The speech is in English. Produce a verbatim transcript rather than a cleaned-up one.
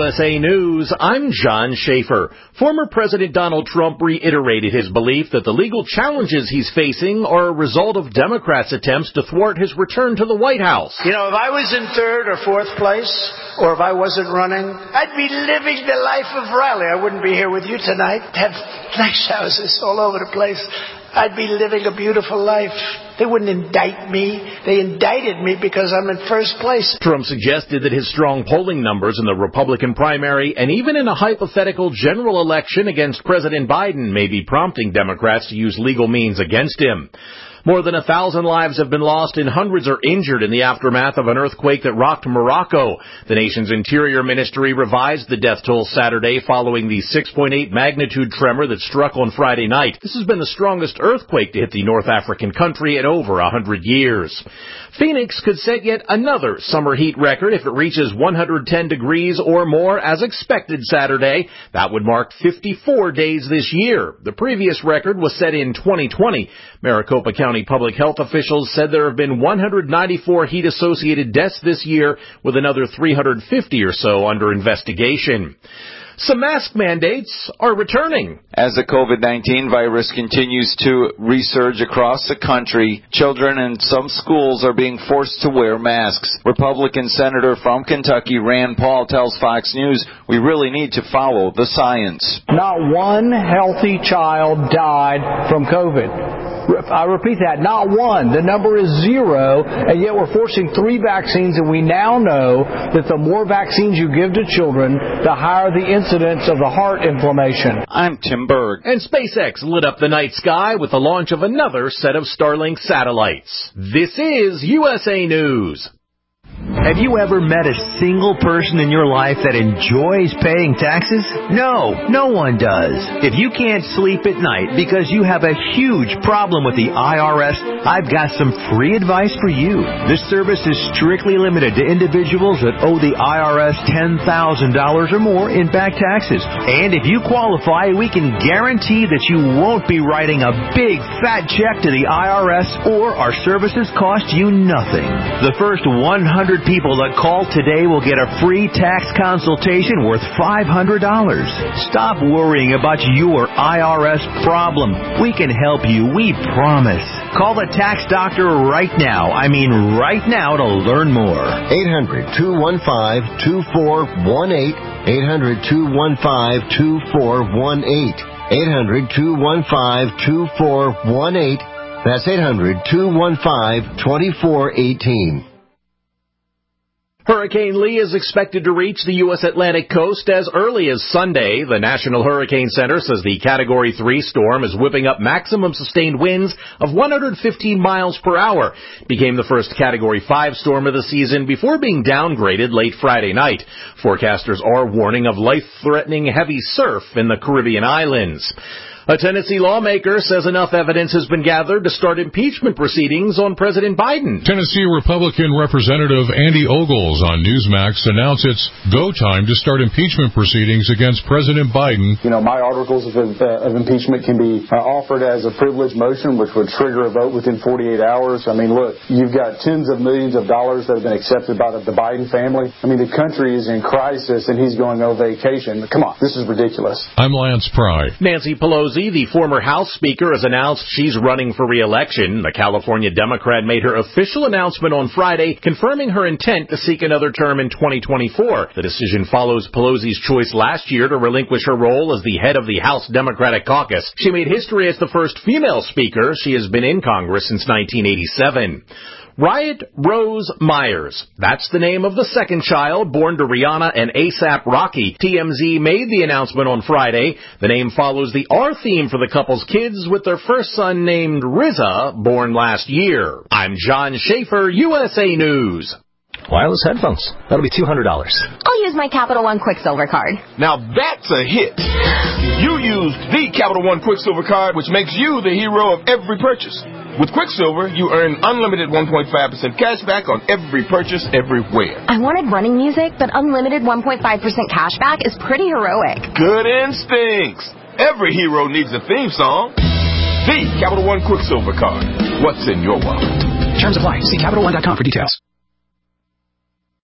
S A News, I'm John Schaefer. Former President Donald Trump reiterated his belief that the legal challenges he's facing are a result of Democrats' attempts to thwart his return to the White House. You know, if I was in third or fourth place, or if I wasn't running, I'd be living the life of Riley. I wouldn't be here with you tonight. Have nice houses all over the place. I'd be living a beautiful life. They wouldn't indict me. They indicted me because I'm in first place. Trump suggested that his strong polling numbers in the Republican primary and even in a hypothetical general election against President Biden may be prompting Democrats to use legal means against him. More than a thousand lives have been lost and hundreds are injured in the aftermath of an earthquake that rocked Morocco. The nation's interior ministry revised the death toll Saturday following the six point eight magnitude tremor that struck on Friday night. This has been the strongest earthquake to hit the North African country in over a hundred years. Phoenix could set yet another summer heat record if it reaches one hundred ten degrees or more as expected Saturday. That would mark fifty-four days this year. The previous record was set in twenty twenty. Maricopa County public health officials said there have been one hundred ninety-four heat-associated deaths this year, with another three hundred fifty or so under investigation. Some mask mandates are returning. As the COVID nineteen virus continues to resurge across the country, children in some schools are being forced to wear masks. Republican Senator from Kentucky, Rand Paul, tells Fox News, we really need to follow the science. Not one healthy child died from COVID. I repeat that, not one. The number is zero, and yet we're forcing three vaccines, and we now know that the more vaccines you give to children, the higher the incidence of the heart inflammation. I'm Tim Berg. And SpaceX lit up the night sky with the launch of another set of Starlink satellites. This is U S A News. Have you ever met a single person in your life that enjoys paying taxes? No, no one does. If you can't sleep at night because you have a huge problem with the I R S, I've got some free advice for you. This service is strictly limited to individuals that owe the I R S ten thousand dollars or more in back taxes. And if you qualify, we can guarantee that you won't be writing a big fat check to the I R S, or our services cost you nothing. The first one hundred people that call today will get a free tax consultation worth five hundred dollars. Stop worrying about your I R S problem. We can help you, we promise. Call the tax doctor right now. I mean right now to learn more. eight hundred, two one five, two four one eight. eight hundred, two one five, two four one eight. eight hundred, two one five, two four one eight. That's eight hundred, two one five, two four one eight. Hurricane Lee is expected to reach the U S Atlantic coast as early as Sunday. The National Hurricane Center says the Category three storm is whipping up maximum sustained winds of one hundred fifteen miles per hour. It became the first Category five storm of the season before being downgraded late Friday night. Forecasters are warning of life-threatening heavy surf in the Caribbean islands. A Tennessee lawmaker says enough evidence has been gathered to start impeachment proceedings on President Biden. Tennessee Republican Representative Andy Ogles on Newsmax announced it's go time to start impeachment proceedings against President Biden. You know, my articles of, uh, of impeachment can be uh, offered as a privilege motion, which would trigger a vote within forty-eight hours. I mean, look, you've got tens of millions of dollars that have been accepted by the, the Biden family. I mean, the country is in crisis, and he's going on vacation. Come on, this is ridiculous. I'm Lance Pry. Nancy Pelosi, the former House Speaker, has announced she's running for re-election. The California Democrat made her official announcement on Friday, confirming her intent to seek another term in twenty twenty-four. The decision follows Pelosi's choice last year to relinquish her role as the head of the House Democratic Caucus. She made history as the first female speaker. She has been in Congress since nineteen eighty-seven. Riot Rose Myers. That's the name of the second child born to Rihanna and ASAP Rocky. T M Z made the announcement on Friday. The name follows the R theme for the couple's kids, with their first son named R Z A, born last year. I'm John Schaefer, U S A News. Wireless headphones. That'll be two hundred dollars. I'll use my Capital One Quicksilver card. Now that's a hit. You used the Capital One Quicksilver card, which makes you the hero of every purchase. With Quicksilver, you earn unlimited one point five percent cash back on every purchase everywhere. I wanted running music, but unlimited one point five percent cash back is pretty heroic. Good instincts. Every hero needs a theme song. The Capital One Quicksilver card. What's in your wallet? Terms apply. See Capital One dot com for details.